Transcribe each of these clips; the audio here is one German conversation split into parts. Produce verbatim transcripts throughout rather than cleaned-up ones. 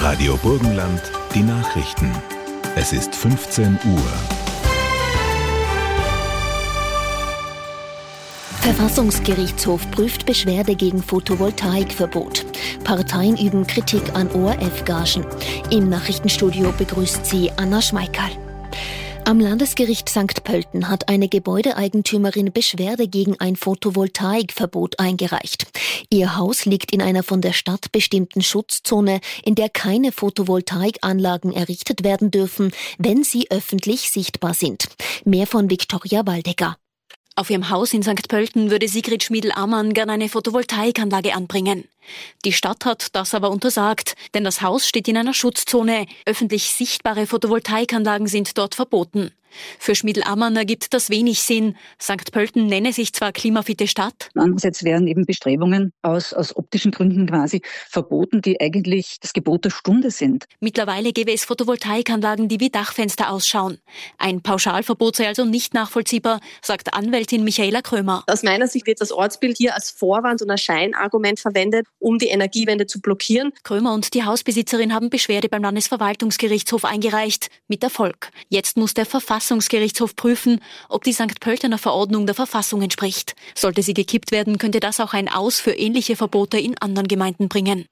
Radio Burgenland, die Nachrichten. Es ist fünfzehn Uhr. Verfassungsgerichtshof prüft Beschwerde gegen Photovoltaikverbot. Parteien üben Kritik an O R F-Gagen. Im Nachrichtenstudio begrüßt sie Anna Schmeickerl. Am Landesgericht Sankt Pölten hat eine Gebäudeeigentümerin Beschwerde gegen ein Photovoltaikverbot eingereicht. Ihr Haus liegt in einer von der Stadt bestimmten Schutzzone, in der keine Photovoltaikanlagen errichtet werden dürfen, wenn sie öffentlich sichtbar sind. Mehr von Viktoria Waldecker. Auf ihrem Haus in Sankt Pölten würde Sigrid Schmiedl-Ammann gern eine Photovoltaikanlage anbringen. Die Stadt hat das aber untersagt, denn das Haus steht in einer Schutzzone. Öffentlich sichtbare Photovoltaikanlagen sind dort verboten. Für Schmiedl-Ammann ergibt das wenig Sinn. Sankt Pölten nenne sich zwar klimafitte Stadt. Andererseits werden eben Bestrebungen aus, aus optischen Gründen quasi verboten, die eigentlich das Gebot der Stunde sind. Mittlerweile gäbe es Photovoltaikanlagen, die wie Dachfenster ausschauen. Ein Pauschalverbot sei also nicht nachvollziehbar, sagt Anwältin Michaela Krömer. Aus meiner Sicht wird das Ortsbild hier als Vorwand und als Scheinargument verwendet, um die Energiewende zu blockieren. Krömer und die Hausbesitzerin haben Beschwerde beim Landesverwaltungsgerichtshof eingereicht. Mit Erfolg. Jetzt muss der Verfassungsgerichtshof prüfen, ob die Sankt Pöltener Verordnung der Verfassung entspricht. Sollte sie gekippt werden, könnte das auch ein Aus für ähnliche Verbote in anderen Gemeinden bringen.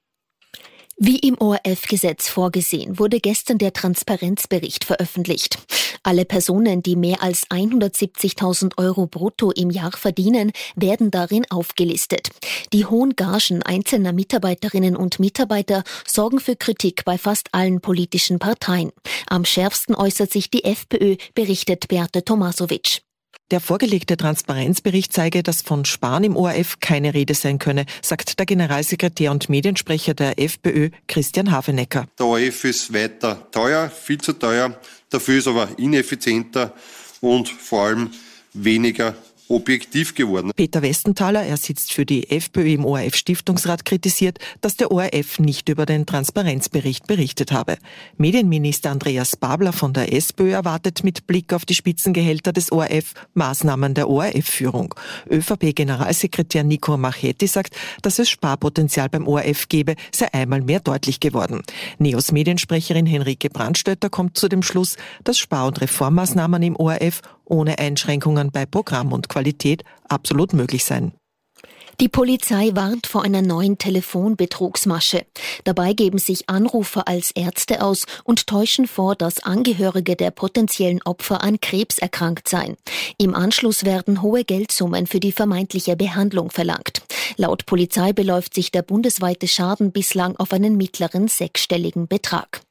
Wie im O R F-Gesetz vorgesehen, wurde gestern der Transparenzbericht veröffentlicht. Alle Personen, die mehr als hundertsiebzigtausend Euro brutto im Jahr verdienen, werden darin aufgelistet. Die hohen Gagen einzelner Mitarbeiterinnen und Mitarbeiter sorgen für Kritik bei fast allen politischen Parteien. Am schärfsten äußert sich die FPÖ, berichtet Beate Tomasovic. Der vorgelegte Transparenzbericht zeige, dass von Sparen im O R F keine Rede sein könne, sagt der Generalsekretär und Mediensprecher der FPÖ, Christian Havenecker. Der O R F ist weiter teuer, viel zu teuer, dafür ist aber ineffizienter und vor allem weniger objektiv geworden. Peter Westenthaler, er sitzt für die FPÖ im O R F-Stiftungsrat, kritisiert, dass der O R F nicht über den Transparenzbericht berichtet habe. Medienminister Andreas Babler von der SPÖ erwartet mit Blick auf die Spitzengehälter des O R F Maßnahmen der O R F-Führung. ÖVP-Generalsekretär Nico Marchetti sagt, dass es Sparpotenzial beim O R F gebe, sei einmal mehr deutlich geworden. Neos Mediensprecherin Henrike Brandstötter kommt zu dem Schluss, dass Spar- und Reformmaßnahmen im O R F ohne Einschränkungen bei Programm und Qualität absolut möglich sein. Die Polizei warnt vor einer neuen Telefonbetrugsmasche. Dabei geben sich Anrufer als Ärzte aus und täuschen vor, dass Angehörige der potenziellen Opfer an Krebs erkrankt seien. Im Anschluss werden hohe Geldsummen für die vermeintliche Behandlung verlangt. Laut Polizei beläuft sich der bundesweite Schaden bislang auf einen mittleren sechsstelligen Betrag.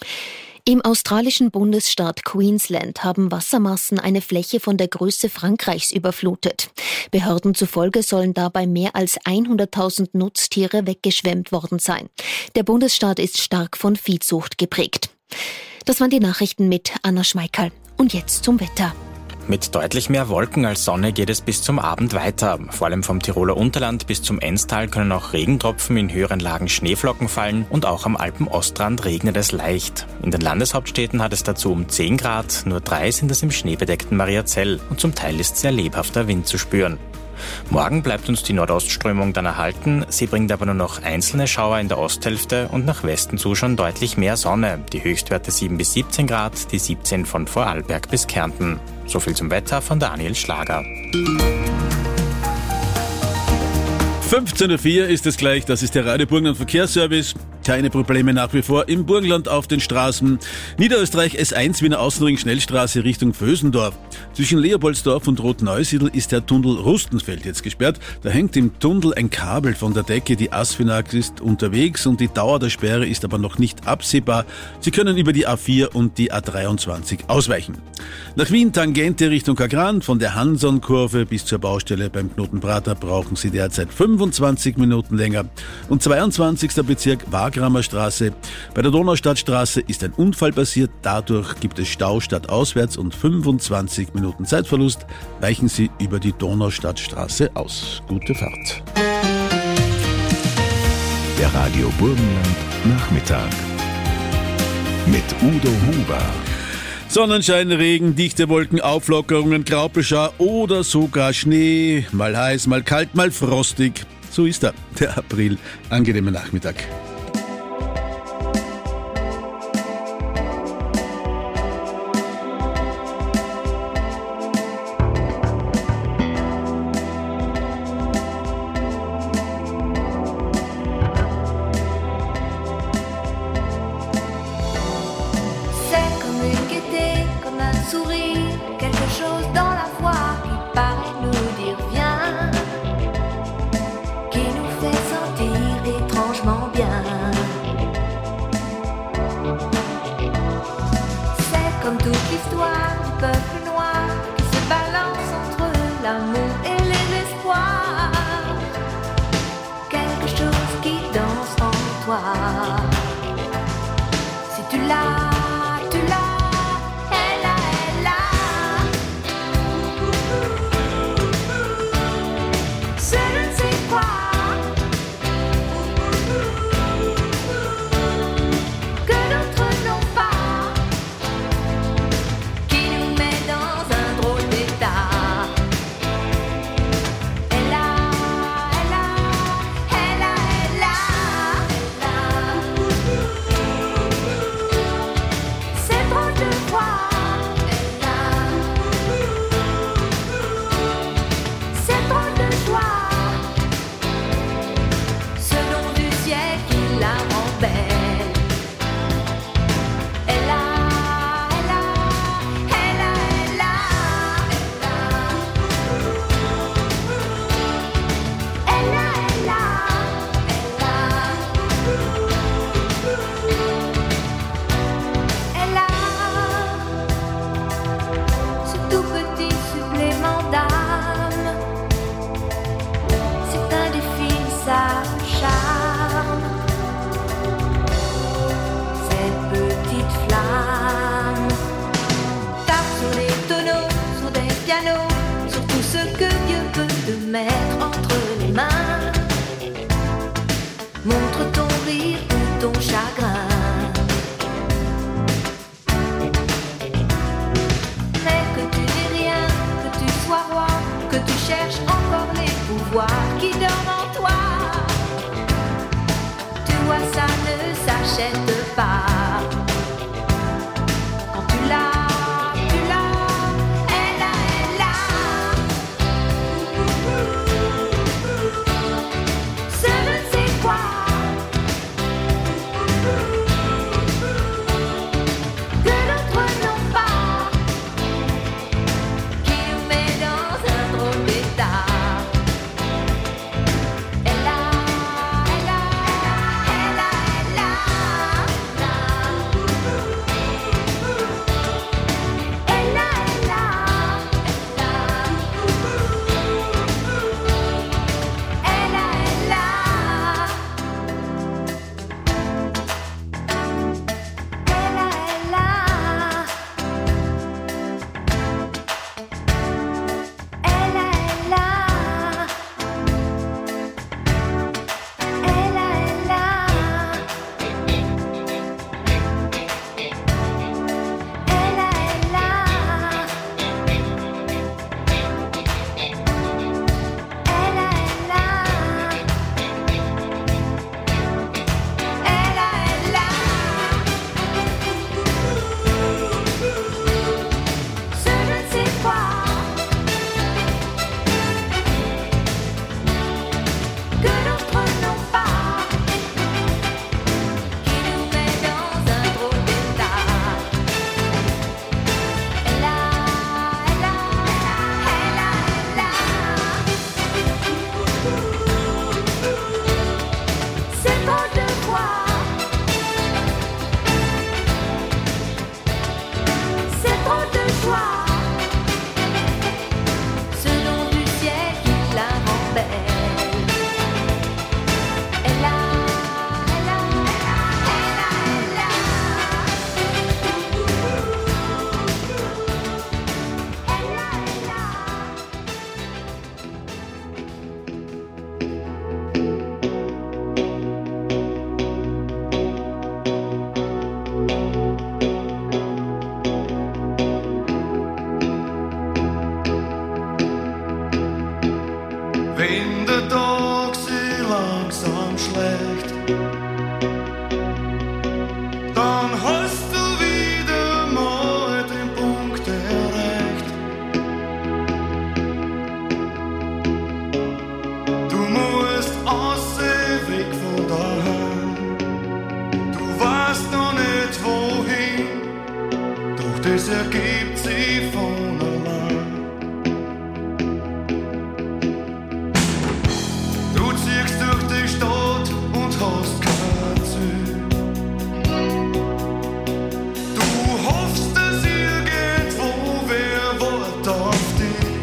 Im australischen Bundesstaat Queensland haben Wassermassen eine Fläche von der Größe Frankreichs überflutet. Behörden zufolge sollen dabei mehr als hunderttausend Nutztiere weggeschwemmt worden sein. Der Bundesstaat ist stark von Viehzucht geprägt. Das waren die Nachrichten mit Anna Schmeickerl. Und jetzt zum Wetter. Mit deutlich mehr Wolken als Sonne geht es bis zum Abend weiter. Vor allem vom Tiroler Unterland bis zum Enztal können auch Regentropfen, in höheren Lagen Schneeflocken fallen und auch am Alpen-Ostrand regnet es leicht. In den Landeshauptstädten hat es dazu um zehn Grad, nur drei sind es im schneebedeckten Mariazell und zum Teil ist sehr lebhafter Wind zu spüren. Morgen bleibt uns die Nordostströmung dann erhalten, sie bringt aber nur noch einzelne Schauer in der Osthälfte und nach Westen zu schon deutlich mehr Sonne. Die Höchstwerte sieben bis siebzehn Grad, die siebzehn von Vorarlberg bis Kärnten. So viel zum Wetter von Daniel Schlager. fünfzehn Uhr vier ist es gleich, das ist der Radio Burgenland Verkehrsservice. Keine Probleme nach wie vor im Burgenland auf den Straßen. Niederösterreich S eins Wiener Außenring Schnellstraße Richtung Vösendorf. Zwischen Leopoldsdorf und Rotneusiedl ist der Tunnel Rustenfeld jetzt gesperrt. Da hängt im Tunnel ein Kabel von der Decke. Die Asfinag ist unterwegs und die Dauer der Sperre ist aber noch nicht absehbar. Sie können über die A vier und die A dreiundzwanzig ausweichen. Nach Wien Tangente Richtung Kagran, von der Hanson-Kurve bis zur Baustelle beim Knotenprater brauchen Sie derzeit fünfundzwanzig Minuten länger. Und zweiundzwanzigster Bezirk Wagramer Straße. Bei der Donaustadtstraße ist ein Unfall passiert. Dadurch gibt es Stau stadtauswärts und fünfundzwanzig Minuten Zeitverlust. Weichen Sie über die Donaustadtstraße aus. Gute Fahrt. Der Radio Burgenland Nachmittag mit Udo Huber. Sonnenschein, Regen, dichte Wolken, Auflockerungen, Graupelschauer oder sogar Schnee. Mal heiß, mal kalt, mal frostig. So ist er, der April. Angenehmer Nachmittag. s'arrête pas. Quand tu l'as, tu l'as, elle a, elle a. Ce ne sais quoi. Que d'autres n'ont pas. Qui nous met dans un drôle d'état. Elle a, elle a, elle a, elle a. Elle a, elle a. Elle a, elle a. Elle a, elle a. Elle a, elle a. Elle a, elle a. Elle a, elle a. Elle a, elle a. Elle a, elle a. Ce je ne sais quoi. Que d'autres n'ont pas. Qui nous met dans un drôle d'état. Elle a, elle a, elle a, elle a. C'est trop de voir. C'est trop de joie. Ce nom du ciel qui la rend belle. Elle a, elle a, elle a, elle a, elle a. Elle a, elle a. Wenn der Tag sich langsam schlägt, dann hast du wieder mal den Punkt erreicht. Du musst aussehen, weg von daheim. Du weißt noch nicht wohin, doch das ergibt sich von allein. Du ziehst durch die Stadt und hast kein Ziel. Du hoffst, dass irgendwo wer wartet auf dich.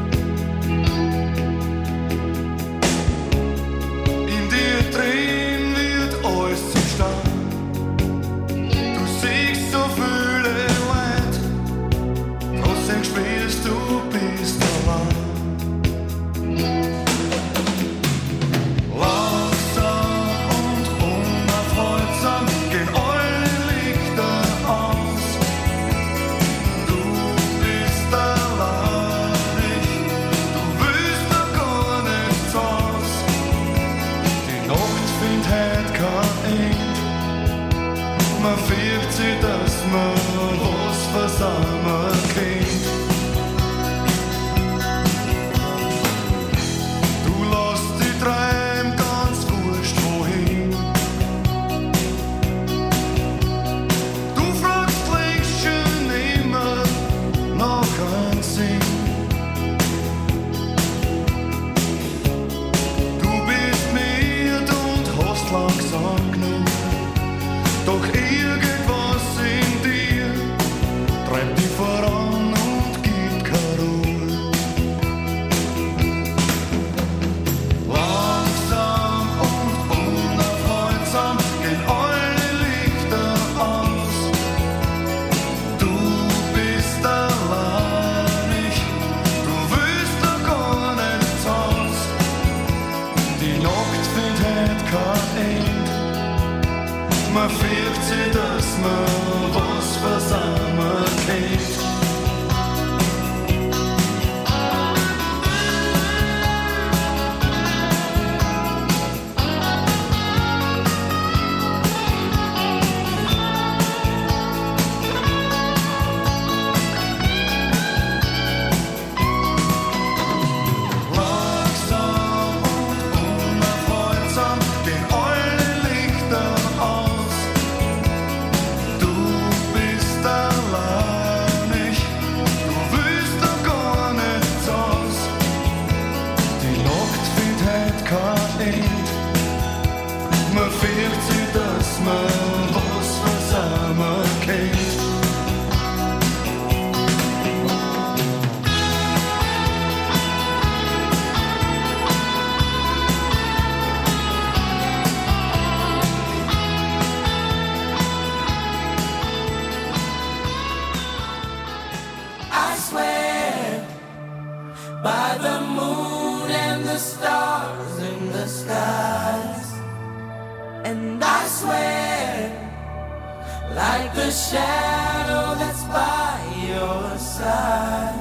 In dir drin wird alles zum Stein. Du siehst so viele Leute, trotzdem spielst du, bist allein. Langsam und unaufhaltsam gehen alle Lichter aus. Du bist alleinig, du willst noch gar nichts aus. Die Nacht findet heut kein Ende. Man fürcht sich, dass man was versammeln kennt. Du lässt die treiben, ganz wurscht wohin. Du fragst längst schon immer nach einem Sinn. Du bist müde und hast langsam genug. Doch irgendwas in dir treibt dich voran und gibt keine Ruhe. Langsam und unaufhaltsam gehen alle Lichter aus. Du bist alleinig, du willst noch gar nichts aus. Die Nacht findet heut kein Ende. Man fürcht sich, dass man was versammeln kennt. swear, like the shadow that's by your side.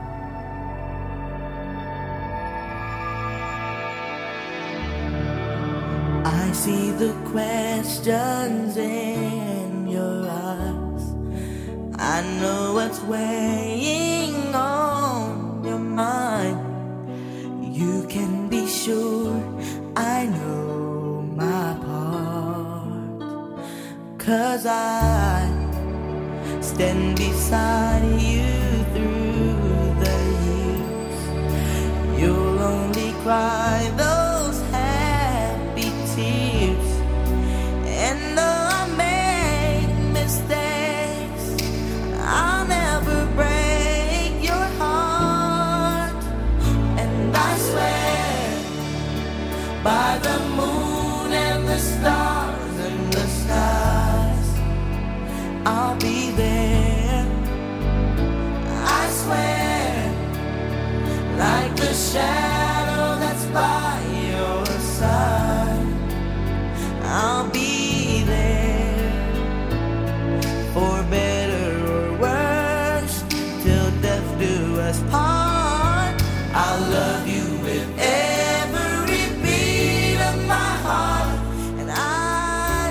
I see the questions in your eyes. I know what's weighing on your mind. You can be sure I know my part, 'cause I stand beside you through the years. You'll only cry those happy tears. And though I make mistakes, I'll never break your heart. And I swear by the moon and the stars and the skies, I'll be there. I swear, like the shadow that's by your side, I'll be there. For better or worse, till death do us part. I'll love you with every beat of my heart. And I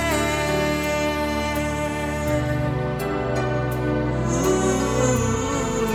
swear, ooh,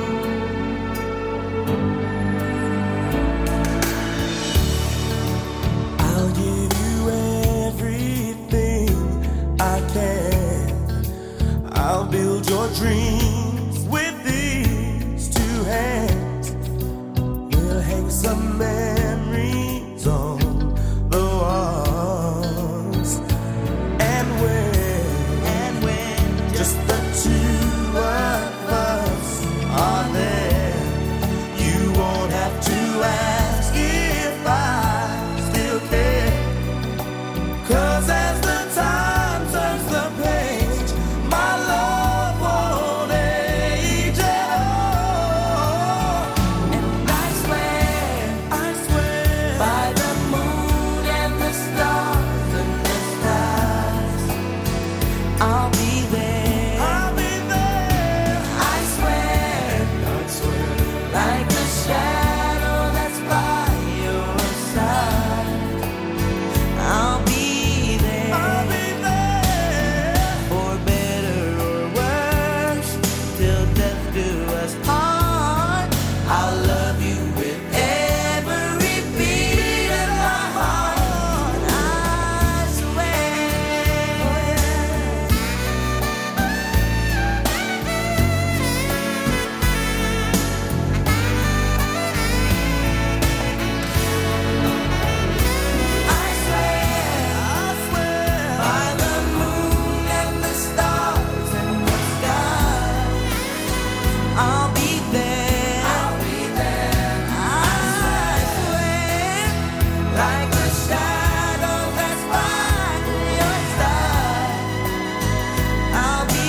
I'll give you everything I can. I'll build your dreams with these two hands. We'll hang some memories on the walls. And when, and when just the two of us are there, you won't have to ask if I still care. 'Cause as the time turns the page, my love won't age at all. And I swear, I swear, by the moon and the stars and the skies, I'll be there. I'll be there. I swear, I swear, like the shadow that's by your side, I'll be there. I'll be there. For better or worse, till death do us part. I'll love you with every beat of my heart. I swear. I swear, I swear, by the moon and the stars and the sky, I'll be there. I'll be there. I swear, like the shadow that's by your side, I'll be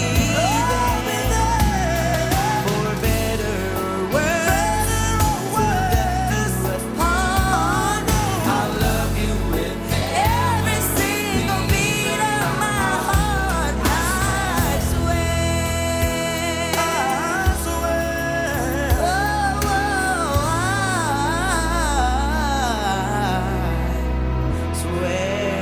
there. For better or worse, till death do us part. I'll love you with every single beat of my heart. I swear, I swear, oh, I swear.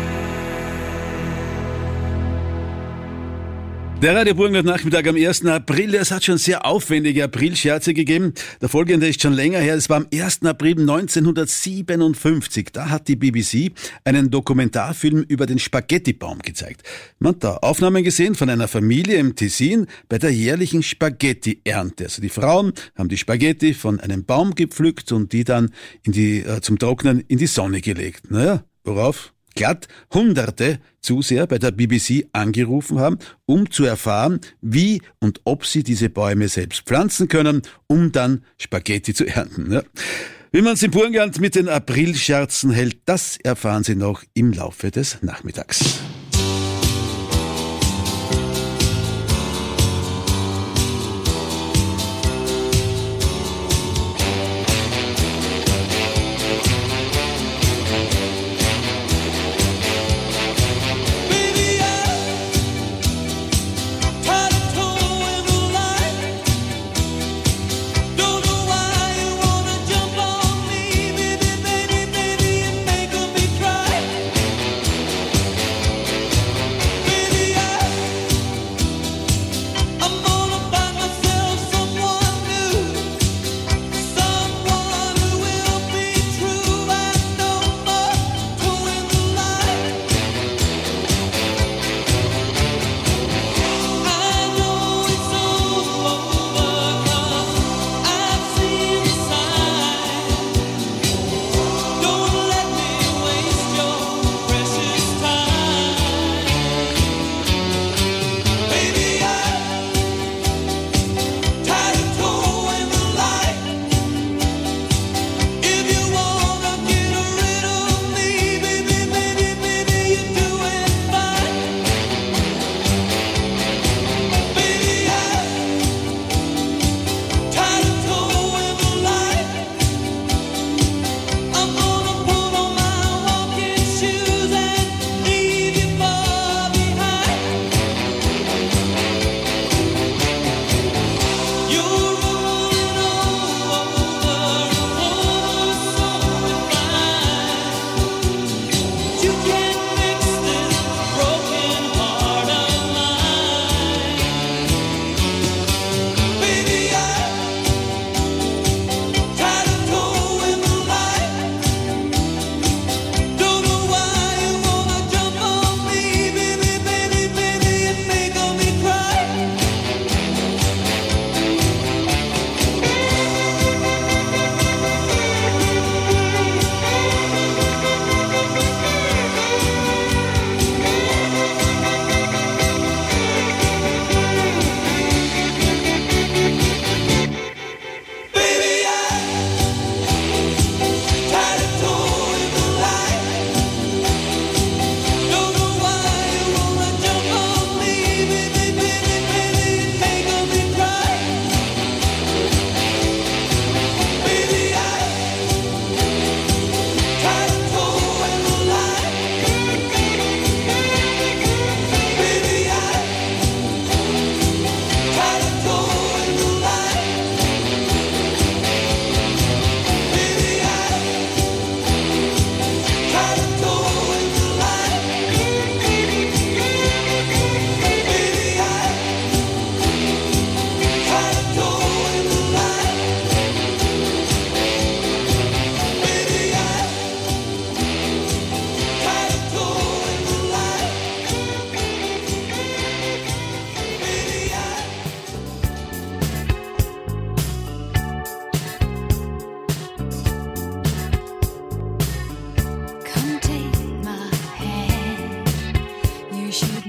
Der Radio Burgenland Nachmittag am ersten April. Es hat schon sehr aufwendige Aprilscherze gegeben. Der folgende ist schon länger her. Es war am ersten April neunzehnhundertsiebenundfünfzig. Da hat die B B C einen Dokumentarfilm über den Spaghettibaum gezeigt. Man hat da Aufnahmen gesehen von einer Familie im Tessin bei der jährlichen Spaghetti-Ernte. Also die Frauen haben die Spaghetti von einem Baum gepflückt und die dann in die, äh, zum Trocknen in die Sonne gelegt. Naja, worauf glatt Hunderte Zuseher bei der B B C angerufen haben, um zu erfahren, wie und ob sie diese Bäume selbst pflanzen können, um dann Spaghetti zu ernten. Ja. Wie man es im Burgenland mit den Aprilscherzen hält, das erfahren Sie noch im Laufe des Nachmittags.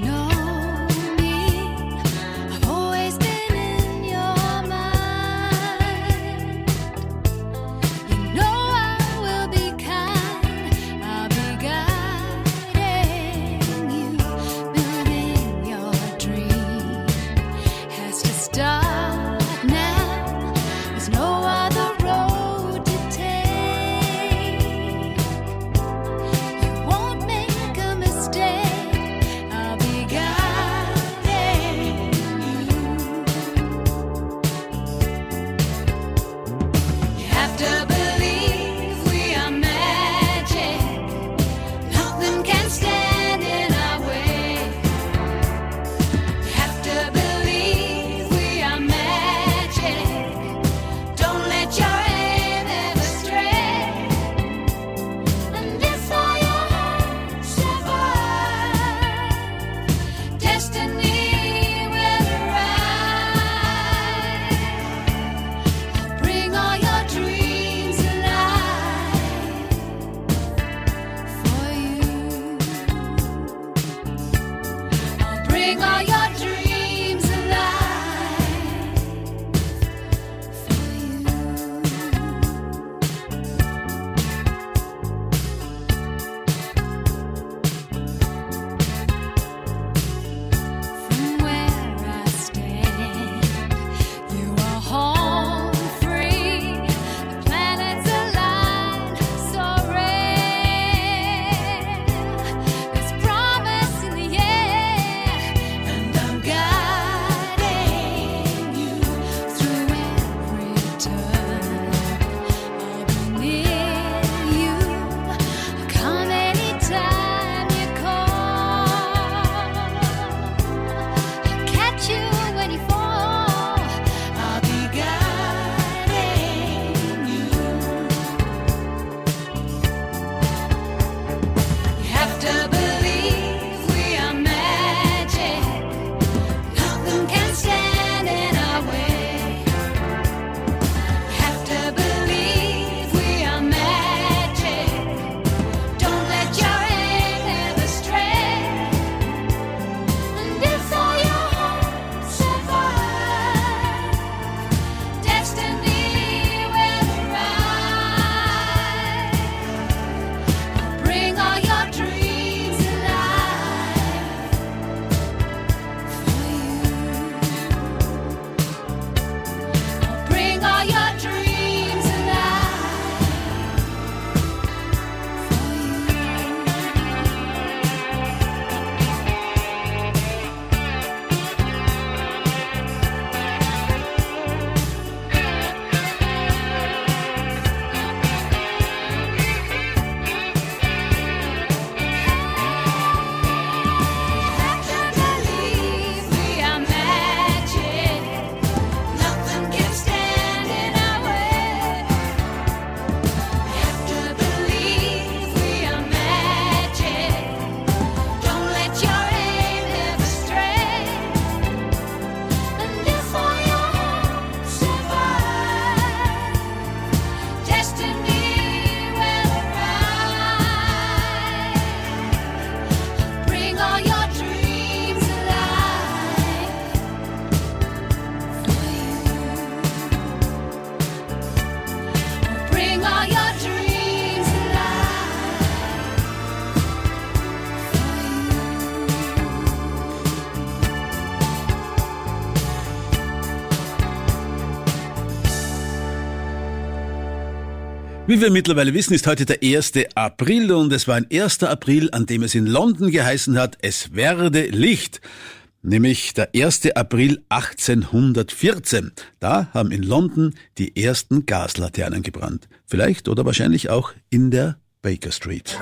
Wie wir mittlerweile wissen, ist heute der erste April und es war ein erster April, an dem es in London geheißen hat, es werde Licht. Nämlich der erste April achtzehnhundertvierzehn. Da haben in London die ersten Gaslaternen gebrannt. Vielleicht oder wahrscheinlich auch in der Baker Street.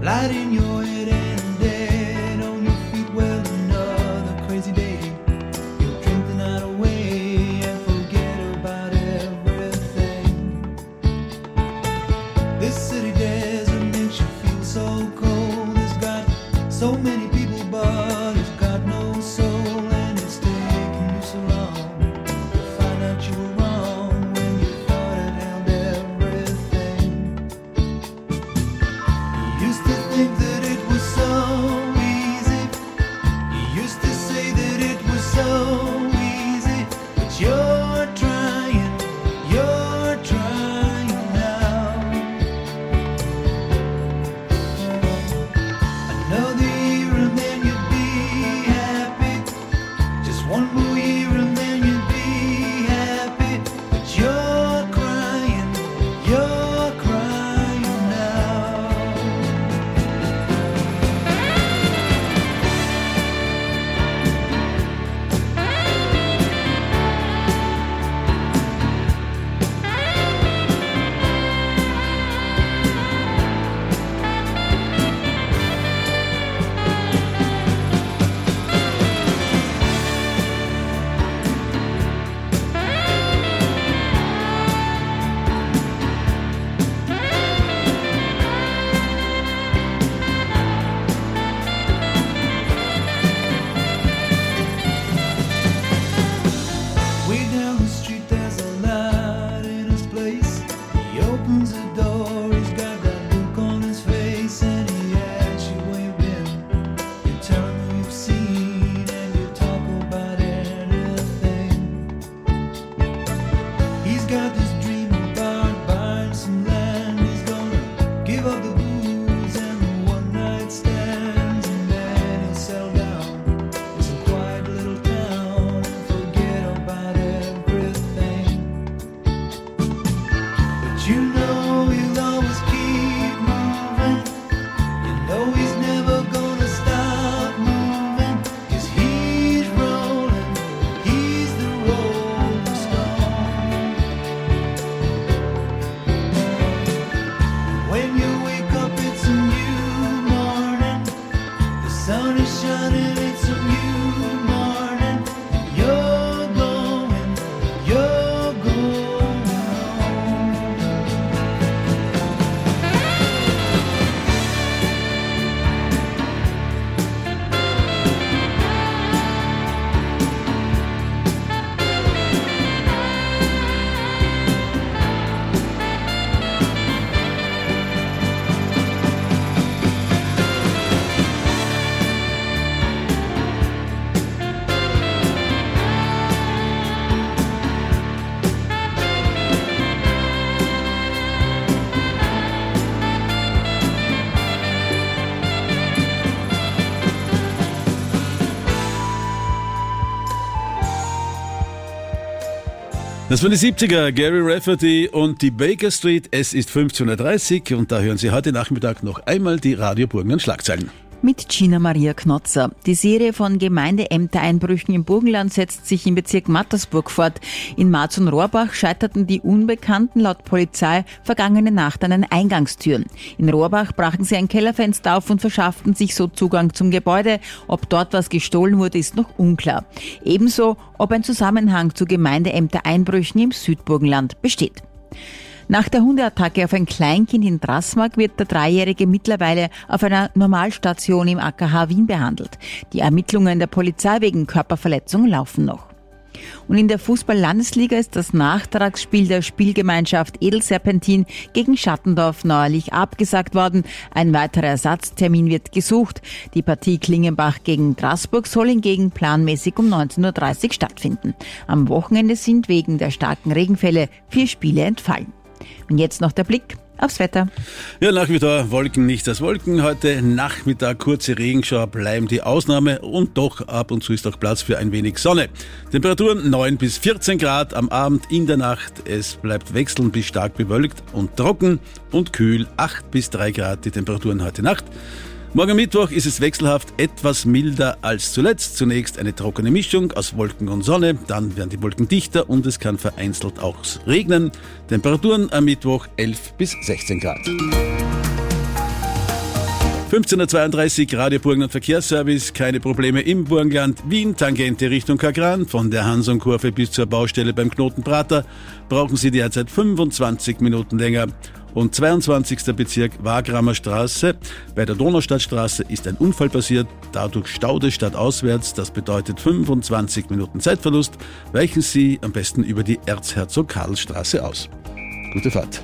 light in your head and dead on your feet. Well, another crazy day. You'll drink the night away and forget about everything. This city desert makes you feel so cold. It's got so many people, but it's got no soul. And it's taking you so long to find out you were wrong when you thought it held everything. You used to think that it was so easy. You used to say that it was so easy. But you're trying, you're trying now. Another year and then you'd be happy. Just one more year and then you'd be happy. But you're crying, you're crying now. Way down the street there's a light in his place. He opens the door, he's got that look on his face, and he asks you where you've been. You tell him who you've seen, and you talk about anything. He's got this dream about buying some land. He's gonna give up the booze and the one night stands, and then he'll settle down in some quiet little town and forget about everything. But you know he'll always keep moving. You know he's never gonna stop moving. 'Cause he's rolling, he's the rolling stone. When you wake up it's a new morning. The sun is shining, it's a new morning. You're going, you're going home. Das waren die siebziger, Gary Rafferty und die Baker Street. Es ist fünfzehn Uhr dreißig und da hören Sie heute Nachmittag noch einmal die Radio Burgenland Schlagzeilen. Mit Gina Maria Knotzer. Die Serie von Gemeindeämtereinbrüchen im Burgenland setzt sich im Bezirk Mattersburg fort. In Marz und Rohrbach scheiterten die Unbekannten laut Polizei vergangene Nacht an den Eingangstüren. In Rohrbach brachen sie ein Kellerfenster auf und verschafften sich so Zugang zum Gebäude. Ob dort was gestohlen wurde, ist noch unklar. Ebenso, ob ein Zusammenhang zu Gemeindeämtereinbrüchen im Südburgenland besteht. Nach der Hundeattacke auf ein Kleinkind in Drassmark wird der Dreijährige mittlerweile auf einer Normalstation im A K H Wien behandelt. Die Ermittlungen der Polizei wegen Körperverletzung laufen noch. Und in der Fußball-Landesliga ist das Nachtragsspiel der Spielgemeinschaft Edelserpentin gegen Schattendorf neuerlich abgesagt worden. Ein weiterer Ersatztermin wird gesucht. Die Partie Klingenbach gegen Straßburg soll hingegen planmäßig um neunzehn Uhr dreißig stattfinden. Am Wochenende sind wegen der starken Regenfälle vier Spiele entfallen. Und jetzt noch der Blick aufs Wetter. Ja, nach wie vor Wolken, nichts als Wolken. Heute Nachmittag kurze Regenschauer bleiben die Ausnahme und doch ab und zu ist auch Platz für ein wenig Sonne. Temperaturen neun bis vierzehn Grad am Abend, in der Nacht. Es bleibt wechselnd bis stark bewölkt und trocken und kühl, acht bis drei Grad die Temperaturen heute Nacht. Morgen Mittwoch ist es wechselhaft etwas milder als zuletzt. Zunächst eine trockene Mischung aus Wolken und Sonne, dann werden die Wolken dichter und es kann vereinzelt auch regnen. Temperaturen am Mittwoch elf bis sechzehn Grad. fünfzehn Uhr zweiunddreißig, Radio Burgenland Verkehrsservice, keine Probleme im Burgenland. Wien, Tangente Richtung Kagran, von der Hansonkurve bis zur Baustelle beim Knoten Prater brauchen Sie derzeit fünfundzwanzig Minuten länger. Und zweiundzwanzigster Bezirk, Wagramer Straße. Bei der Donaustadtstraße ist ein Unfall passiert, dadurch Staude stadtauswärts. Das bedeutet fünfundzwanzig Minuten Zeitverlust. Weichen Sie am besten über die Erzherzog-Karl-Straße aus. Gute Fahrt.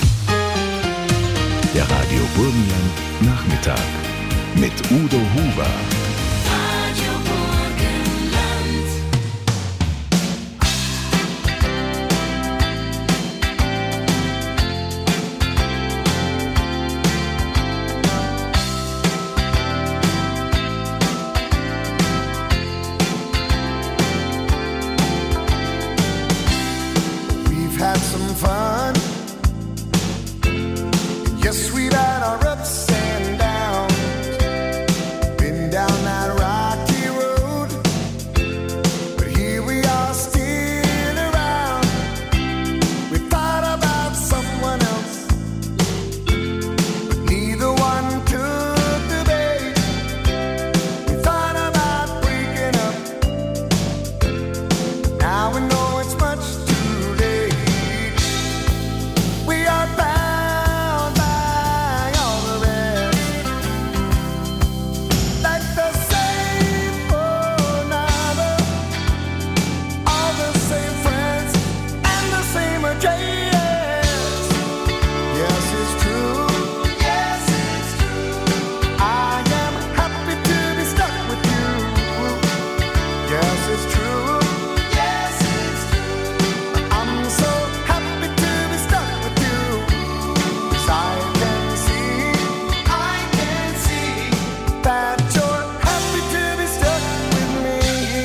Der Radio Burgenland Nachmittag mit Udo Huber. We've had some fun. Yes, we've had our ups and downs. Been down that rocky road, but here we are still around. We thought about someone else, but neither one took the bait. We thought about breaking up. Now we know it's much too late. We are bound by all the rest, like the same phone number, all the same friends, and the same address. Yes, it's true. Yes, it's true. I am happy to be stuck with you. Yes, it's true. Yes, it's true. I'm so happy to be stuck with you. 'Cause I can see, I can see that you're happy to be stuck with me.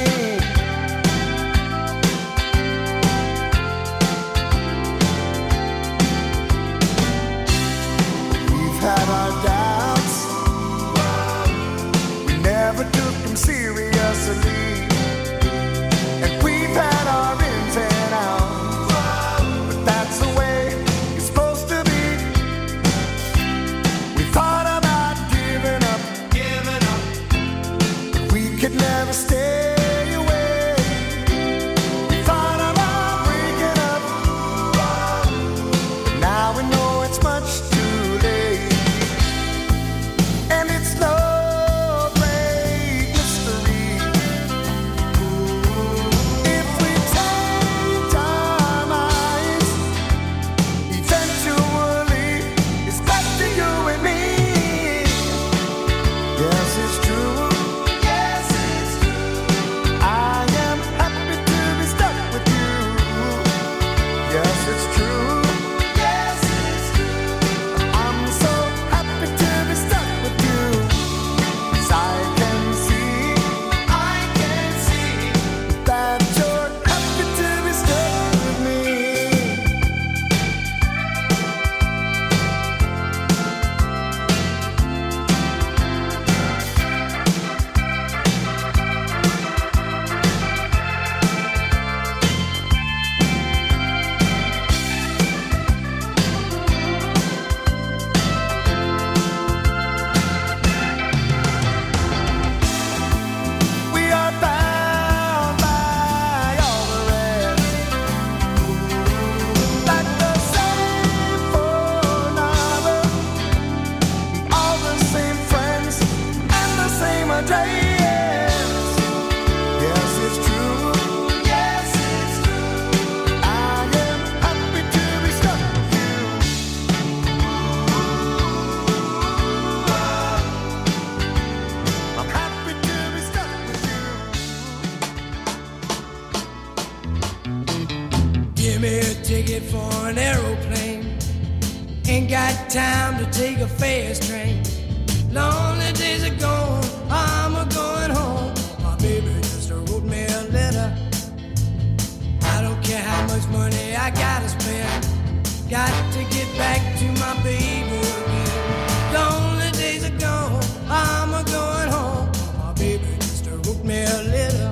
We've had our doubts, we never took them seriously. And we've had our ins and outs, but that's the way it's supposed to be. We thought about giving up, giving up, but we could never stay away. We thought about breaking up, but now we know it's much too late. And it's no great mystery. If we change our minds, eventually it's back to you and me. Yes, it's true. Yes, it's true. I am happy to be stuck with you. Yes, it's true. Yes, it's true. I'm so happy to be stuck with you. 'Cause I can see, I can see that you're happy to be stuck with me. We are bound by all the rest, like the same phone number, all the same friends, and the same address. Yes, it's true. Yes, it's true. I am happy to be stuck with you. I'm happy to be stuck with you. Give me a ticket for an aeroplane. Ain't got time to take a fast train. Lonely days are gone, I'm a going home. My baby just wrote me a letter. I don't care how much money I gotta spend. Got to get back to my baby again. Lonely days are gone, I'm a going home. My baby just wrote me a letter.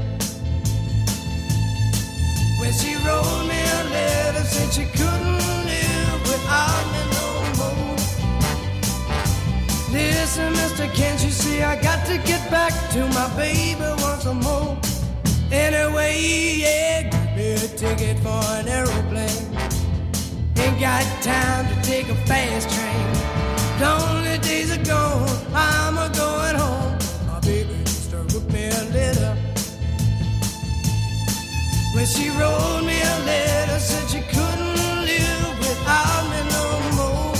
When she wrote me a letter, said she couldn't live without me no more. Listen, Mister mister, can't you see I got to get back to my baby once more? Anyway, yeah, give me a ticket for an aeroplane. Ain't got time to take a fast train. Lonely days are gone, I'm a going home. My baby used to wrote me a letter. When she wrote me a letter, said she couldn't live without me no more.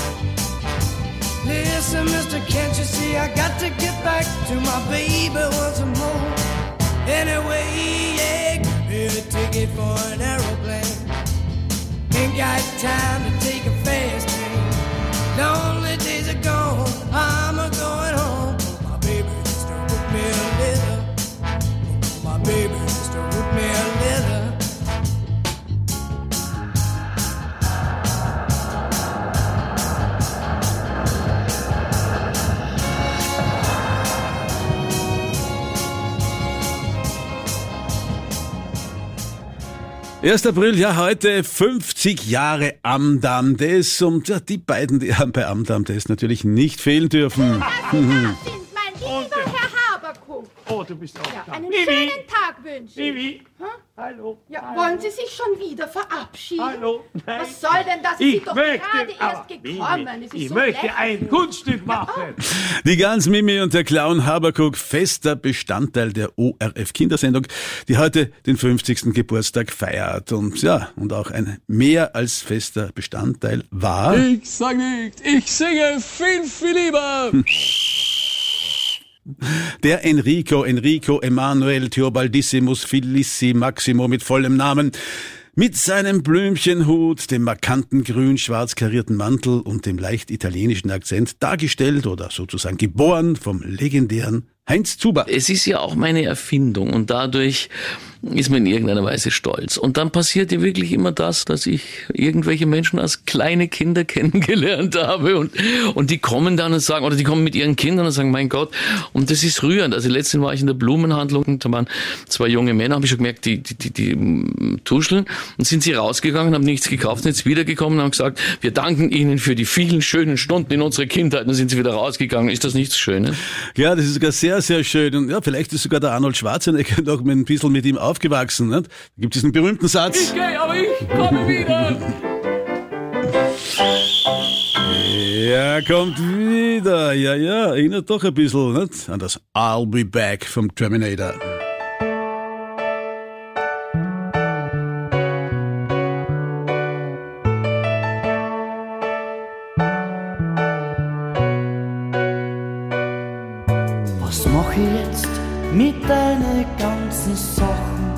Listen, mister, can't you see I got to get back to my baby once more? Anyway, yeah, give me a ticket for an aeroplane. Ain't got time to take a fast train. Lonely days are gone, I'm a going home. My baby used to wrote me a letter. My baby used to wrote me a letter. erster April, ja, heute fünfzig Jahre Amdam Des und ja, die beiden, die haben bei Amdam Des natürlich nicht fehlen dürfen. Mein lieber Herr Haberkuch. Oh, du bist auch Ja, da. einen Vivi. schönen Tag wünsche ich. Vivi. Hm? Hallo. Ja, Hallo. wollen Sie sich schon wieder verabschieden? Hallo. Nein. Was soll denn das? Sie Ich sind doch möchte, gerade erst aber, gekommen. Vivi, Es ist ich so möchte lässig. ein Kunststück machen. Die Gans Mimi und der Clown Haberkuck, fester Bestandteil der O R F Kindersendung, die heute den fünfzigsten Geburtstag feiert. Und ja, und auch ein mehr als fester Bestandteil war... Ich sag nicht, ich singe viel, viel lieber. Der Enrico, Enrico Emanuel Theobaldissimus Filissi Maximo mit vollem Namen, mit seinem Blümchenhut, dem markanten grün-schwarz karierten Mantel und dem leicht italienischen Akzent dargestellt oder sozusagen geboren vom legendären Heinz Zuber. Es ist ja auch meine Erfindung und dadurch ist man in irgendeiner Weise stolz. Und dann passiert ja wirklich immer das, dass ich irgendwelche Menschen als kleine Kinder kennengelernt habe und, und die kommen dann und sagen, oder die kommen mit ihren Kindern und sagen, mein Gott, und das ist rührend. Also letztens war ich in der Blumenhandlung und da waren zwei junge Männer, habe ich schon gemerkt, die, die, die, die tuscheln und sind sie rausgegangen, haben nichts gekauft, sind jetzt wiedergekommen und haben gesagt, wir danken Ihnen für die vielen schönen Stunden in unserer Kindheit. Und dann sind sie wieder rausgegangen. Ist das nichts Schönes? Ja, das ist sogar sehr, sehr schön. Und ja, vielleicht ist sogar der Arnold Schwarzenegger noch ein bisschen mit ihm aufgewachsen. Nicht? Da gibt es diesen berühmten Satz. Ich gehe, aber ich komme wieder. Ja, kommt wieder. Ja, ja, erinnert doch ein bisschen nicht? An das I'll be back vom Terminator. Was mach ich jetzt mit deinen ganzen Sachen,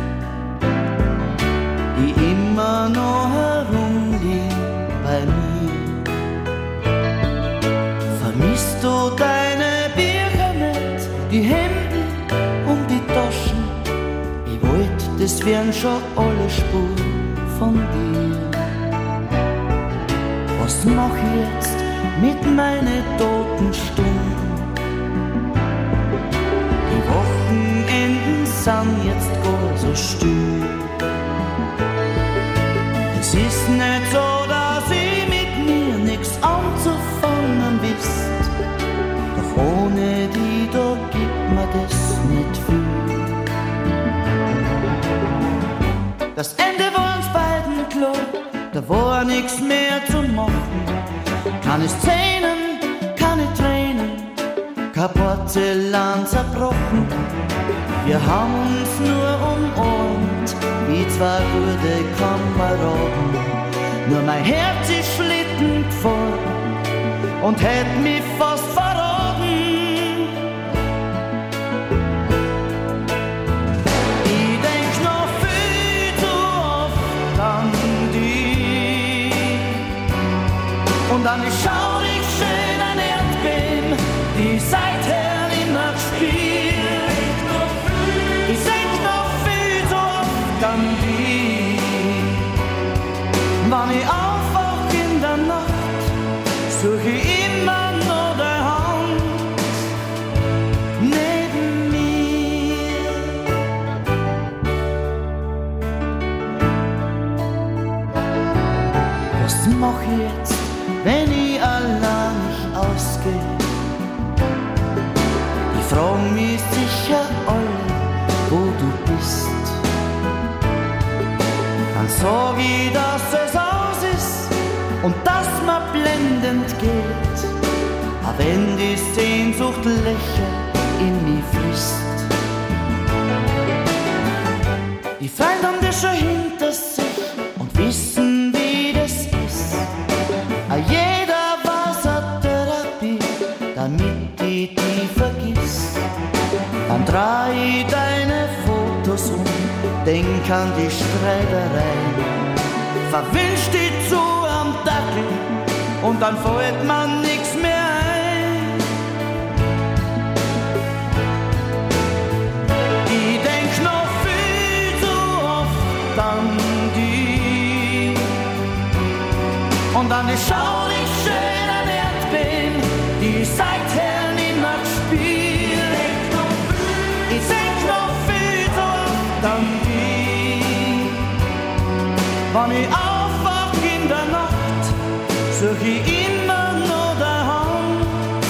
die immer noch herumliegen bei mir? Vermisst du deine Bücher nicht, die Hemden und die Taschen? Ich wollt, das wären schon alle Spuren von dir. Was mach ich jetzt mit meinen toten Stunden? Die Wochenenden sind jetzt gar so still. Es ist nicht so, dass ich mit mir nichts anzufangen wisst. Doch ohne die, da gibt mir das nicht viel. Das Ende war uns beiden klar, da war nichts mehr zu machen. Keine Szenen, keine Tränen, kein Porzellan zerbrochen. Wir haben uns nur umarmt, wie zwei gute Kameraden. Nur mein Herz ist Schlitten gefahren und hätt mich fast verraten. Ich denk noch viel zu oft an dich und an die schaurig schönen Erdbeben, die seither immer spielt. Ich denk noch viel zu oft an dich. Wann ich aufwach in der Nacht, such ich immer noch dein Haus. Die fragen mich sicher alle, wo du bist. Dann sag ich, dass es aus ist und dass mir blendend geht, auch wenn die Sehnsucht Löcher in mich frisst. Die Feinde haben das schon hinter sich und wissen, wie das ist. Auch jeder weiß eine Therapie, damit ich die vergiss. Dann dreh ich deine Fotos um, denk an die Streitereien, verwünsch dich zu am Dackel und dann fällt man nix mehr ein. Ich denk noch viel zu oft an die und an die schaurig schönen Erdbeben, die seither nimmer gespielt. Ich denk noch viel zu oft an die. Wenn ich aufwach in der Nacht, such ich immer noch deine Hand.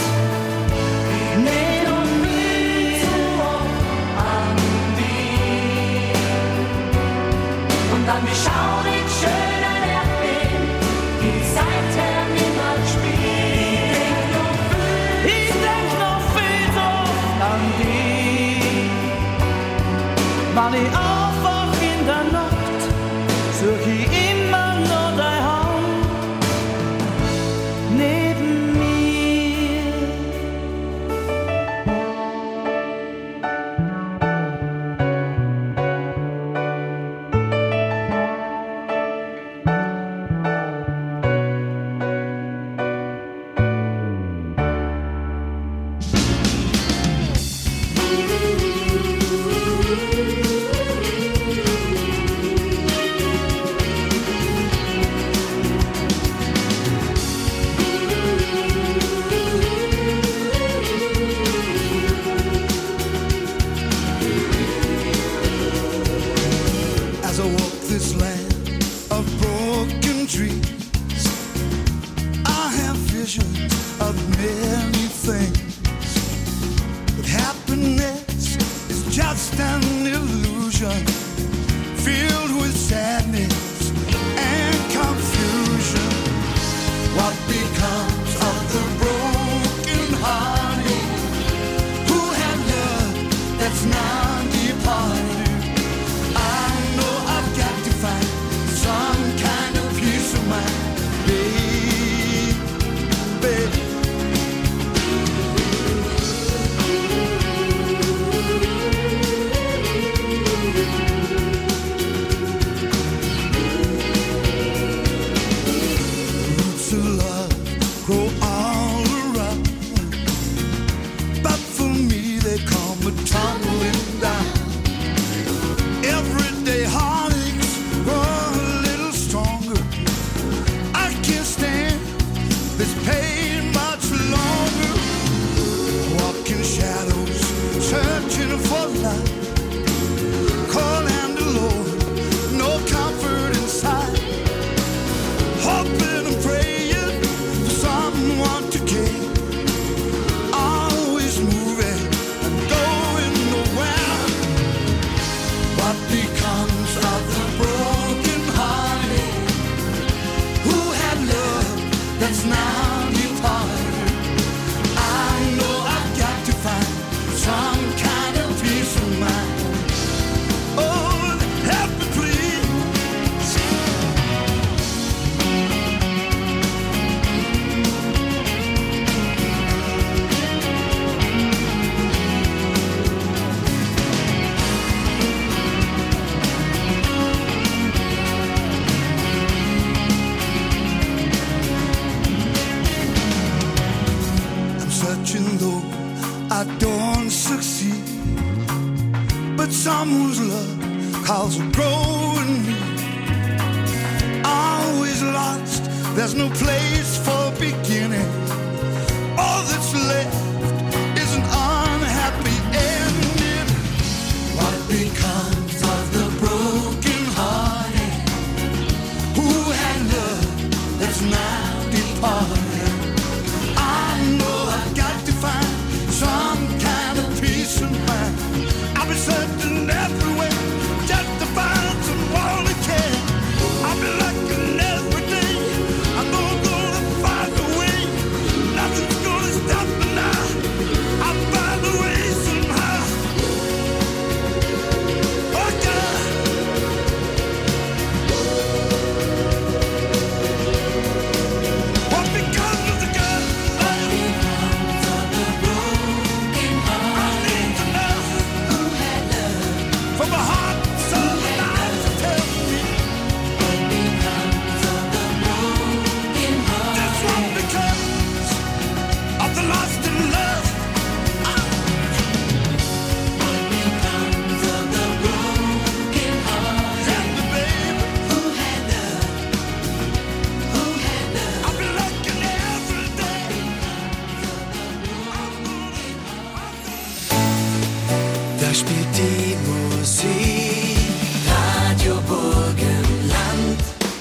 Nicht um mich zu oft an die. Und an die schaurig schönen Erdbeben, die seither nimmer gespielt. Ich denk noch viel zu oft an die. Wenn ich aufwach in der Nacht, such ich immer noch deine Hand neben mir. As I walk this land of broken dreams, I have visions of many things. But happiness is just an illusion, filled with sadness and confusion. What becomes of the broken hearted who have love that's not departed? I know I've got to find some kind of peace of mind, baby. Roots of love grow all around, but for me they come a tumbling down. Everyday heartaches grow a little stronger. I can't stand this pain much longer. Walking shadows, searching for light. Calling the Lord, no comfort inside. Hoping and praying for someone to care. Always moving and going nowhere. What becomes of the broken hearted who have love that's now departed? I know I've got to find some kind of peace of mind. Oh, help me please. I'm searching though I don't succeed, but someone's love calls a growing me. Always lost, there's no place for beginning. All that's left is an unhappy ending. What becomes of the broken hearted who had love that's now departed? I know I've got to find some kind of spielt die Musik. Radio Burgenland.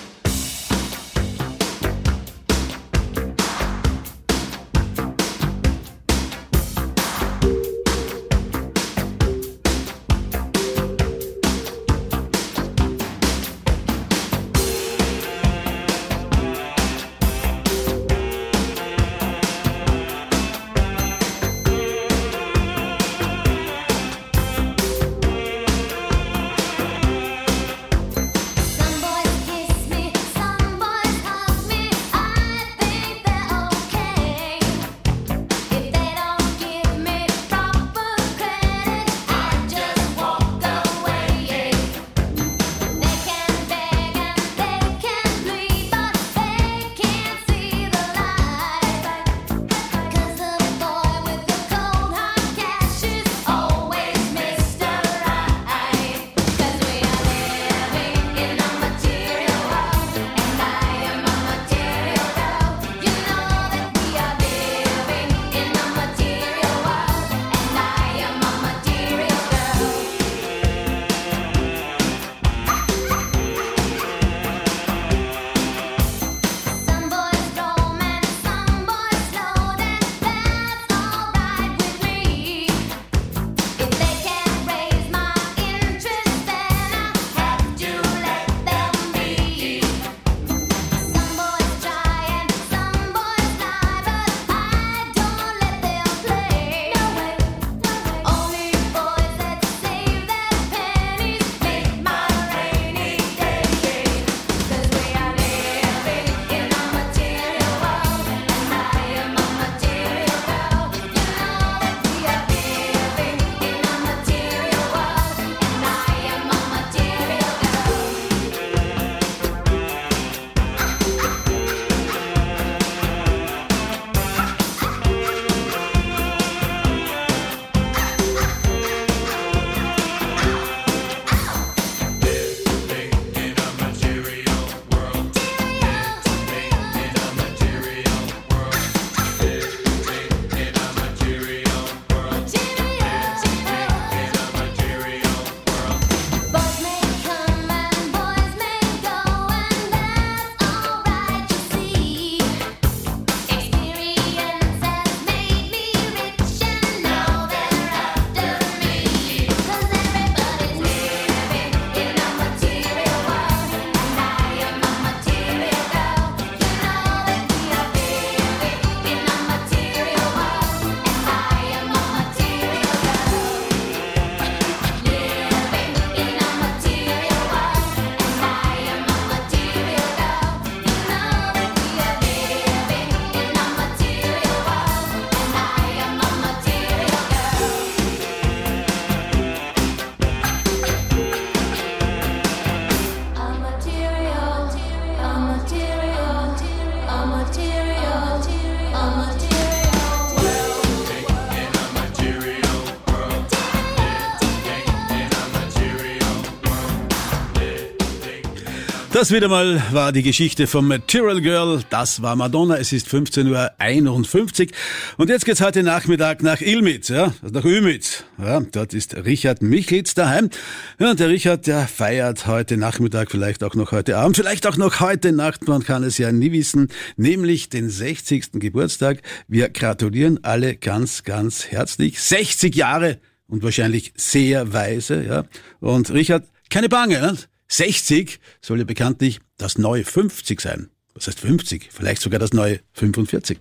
Das wieder mal war die Geschichte vom Material Girl. Das war Madonna. Es ist fünfzehn Uhr einundfünfzig. Und jetzt geht's heute Nachmittag nach Ilmitz, ja, also nach Ömitz. Ja, dort ist Richard Michlitz daheim. Ja, und der Richard, der feiert heute Nachmittag, vielleicht auch noch heute Abend, vielleicht auch noch heute Nacht, man kann es ja nie wissen, nämlich den sechzigsten Geburtstag. Wir gratulieren alle ganz, ganz herzlich. sechzig Jahre und wahrscheinlich sehr weise, ja. Und Richard, keine Bange, ne? sechzig soll ja bekanntlich das neue fünfzig sein. Was heißt fünfzig? Vielleicht sogar das neue fünfundvierzig.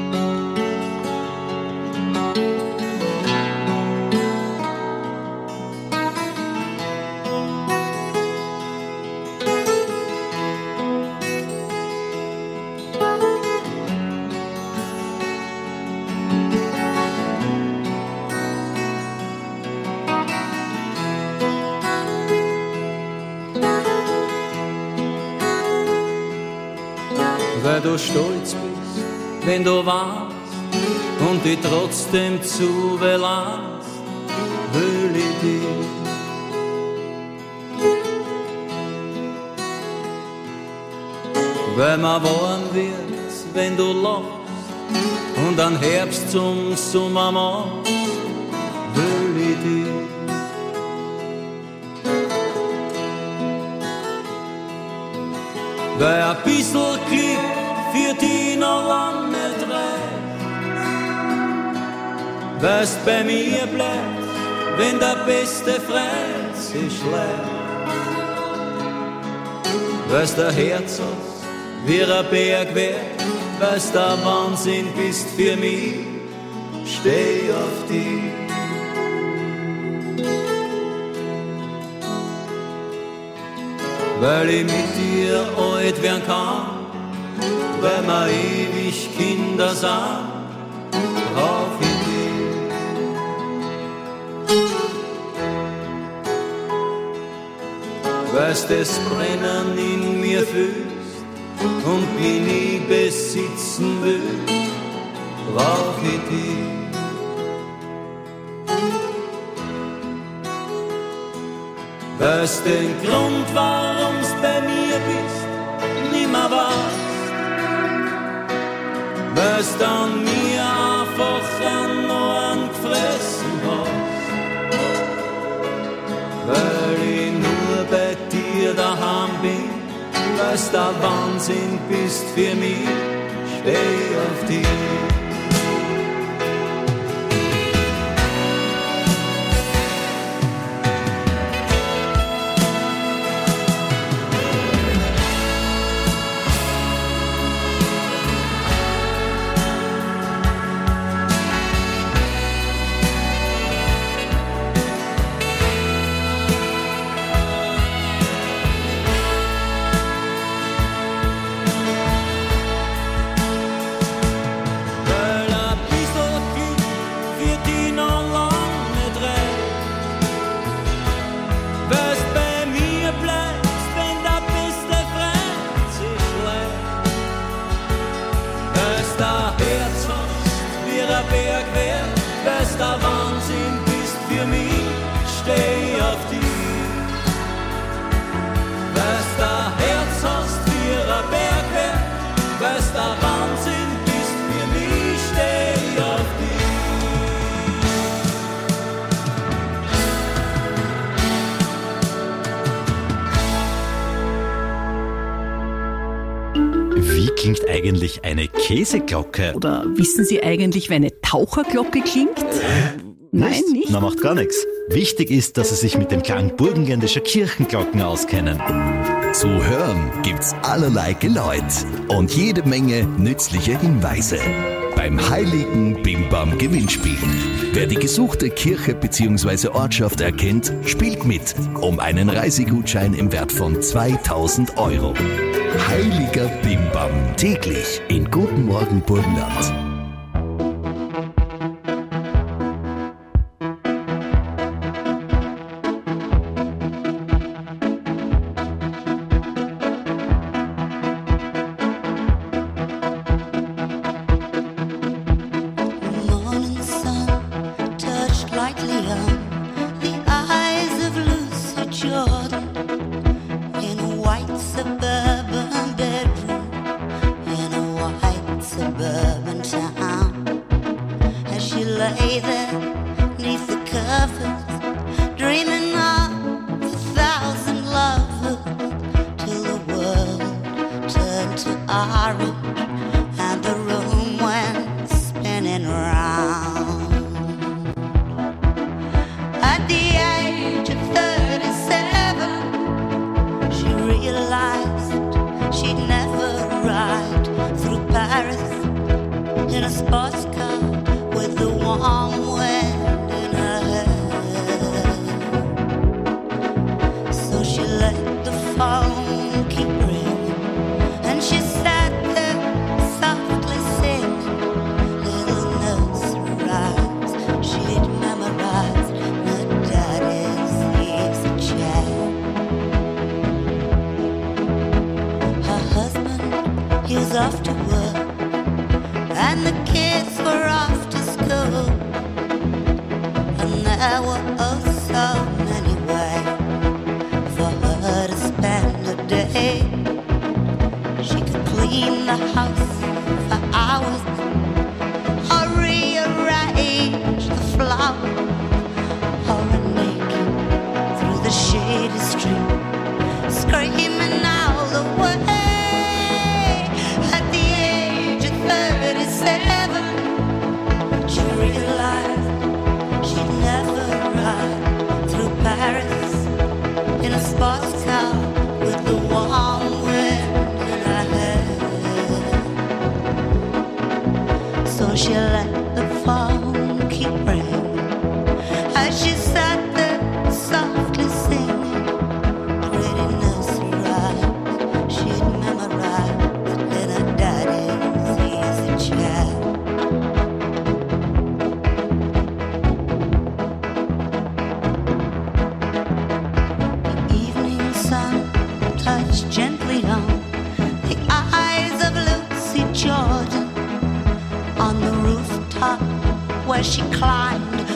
Weil du stolz bist, wenn du warst und dich trotzdem zu belasst, will ich dich. Weil mir warm wird, wenn du lachst und an Herbst zum Sommer machst, will ich dich. Weil ein bisschen Glück für die noch lang nicht reicht. Weil's bei mir bleibt, wenn der beste Freund sich schleicht. Weil's der Herz hast, wie ein Berg wär, weil's der Wahnsinn bist für mich, steh auf dich. Weil ich mit dir alt werden kann, weil wir ewig Kinder sind, auf ich dich. Weil's das Brennen in mir fühlst und bin ich besitzen will, brauch ich dich. Weil's den Grund, warum's bei mir bist, nimmer weißt. Weil's dann mir einfach an Ohren gefressen hast. Weil ich nur bei dir daheim bin, weil's der Wahnsinn bist für mich, steh auf dich. Wie klingt eigentlich eine Käseglocke? Oder wissen Sie eigentlich, wie eine Taucherglocke klingt? Nein, nicht? Na, macht gar nichts. Wichtig ist, dass Sie sich mit dem Klang burgenländischer Kirchenglocken auskennen. Zu hören gibt's allerlei Geläut und jede Menge nützliche Hinweise beim heiligen Bimbam Gewinnspiel. Wer die gesuchte Kirche bzw. Ortschaft erkennt, spielt mit um einen Reisegutschein im Wert von zweitausend Euro. Heiliger Bimbam, täglich in Guten Morgen Burgenland. Screaming all the way.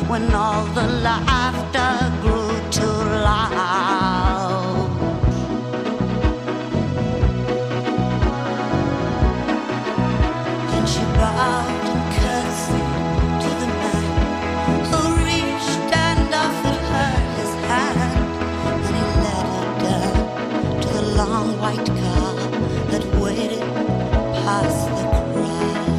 when all the laughter grew too loud. Then she bowed and curtsied to the man who reached and offered her his hand, and he led her down to the long white car that waited past the crowd.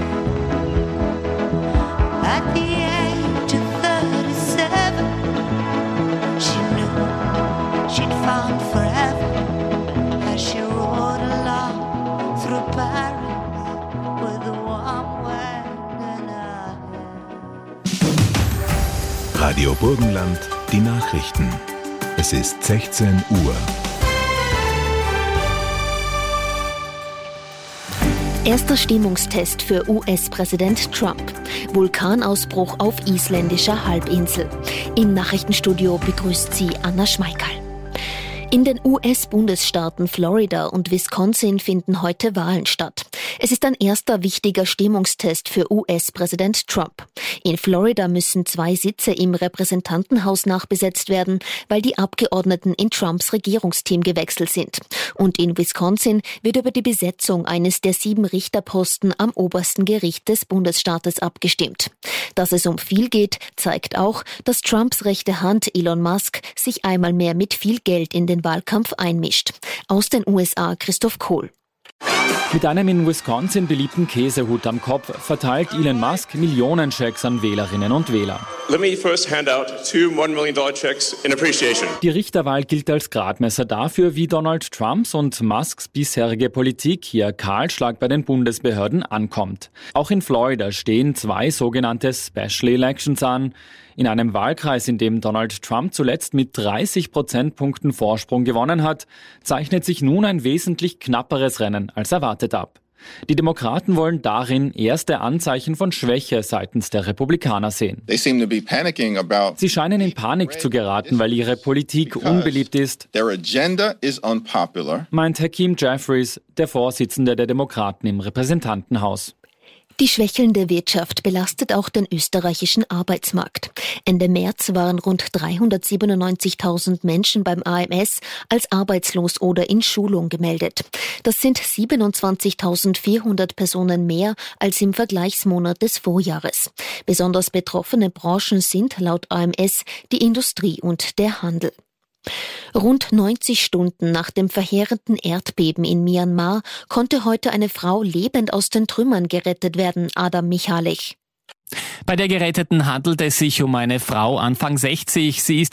At the age of thirty-seven, she knew she'd found forever as she rode along through Paris with the warm wind in her hair. Radio Burgenland, die Nachrichten. Es ist sechzehn Uhr. Erster Stimmungstest für U S-Präsident Trump. Vulkanausbruch auf isländischer Halbinsel. Im Nachrichtenstudio begrüßt sie Anna Schmeickerl. In den U S-Bundesstaaten Florida und Wisconsin finden heute Wahlen statt. Es ist ein erster wichtiger Stimmungstest für U S-Präsident Trump. In Florida müssen zwei Sitze im Repräsentantenhaus nachbesetzt werden, weil die Abgeordneten in Trumps Regierungsteam gewechselt sind. Und in Wisconsin wird über die Besetzung eines der sieben Richterposten am obersten Gericht des Bundesstaates abgestimmt. Dass es um viel geht, zeigt auch, dass Trumps rechte Hand Elon Musk sich einmal mehr mit viel Geld in den Wahlkampf einmischt. Aus den U S A Christoph Kohl. Mit einem in Wisconsin beliebten Käsehut am Kopf verteilt Elon Musk Millionenchecks an Wählerinnen und Wähler. Let me first hand out two one million dollar checks in appreciation. Die Richterwahl gilt als Gradmesser dafür, wie Donald Trumps und Musks bisherige Politik hier Kahlschlag bei den Bundesbehörden ankommt. Auch in Florida stehen zwei sogenannte Special Elections an. In einem Wahlkreis, in dem Donald Trump zuletzt mit dreißig Prozentpunkten Vorsprung gewonnen hat, zeichnet sich nun ein wesentlich knapperes Rennen als erwartet ab. Die Demokraten wollen darin erste Anzeichen von Schwäche seitens der Republikaner sehen. Sie scheinen in Panik zu geraten, weil ihre Politik unbeliebt ist, meint Hakeem Jeffries, der Vorsitzende der Demokraten im Repräsentantenhaus. Die schwächelnde Wirtschaft belastet auch den österreichischen Arbeitsmarkt. Ende März waren rund dreihundertsiebenundneunzigtausend Menschen beim A M S als arbeitslos oder in Schulung gemeldet. Das sind siebenundzwanzigtausendvierhundert Personen mehr als im Vergleichsmonat des Vorjahres. Besonders betroffene Branchen sind laut A M S die Industrie und der Handel. Rund neunzig Stunden nach dem verheerenden Erdbeben in Myanmar konnte heute eine Frau lebend aus den Trümmern gerettet werden, Adam Michalik. Bei der Geretteten handelt es sich um eine Frau Anfang sechzig. Sie ist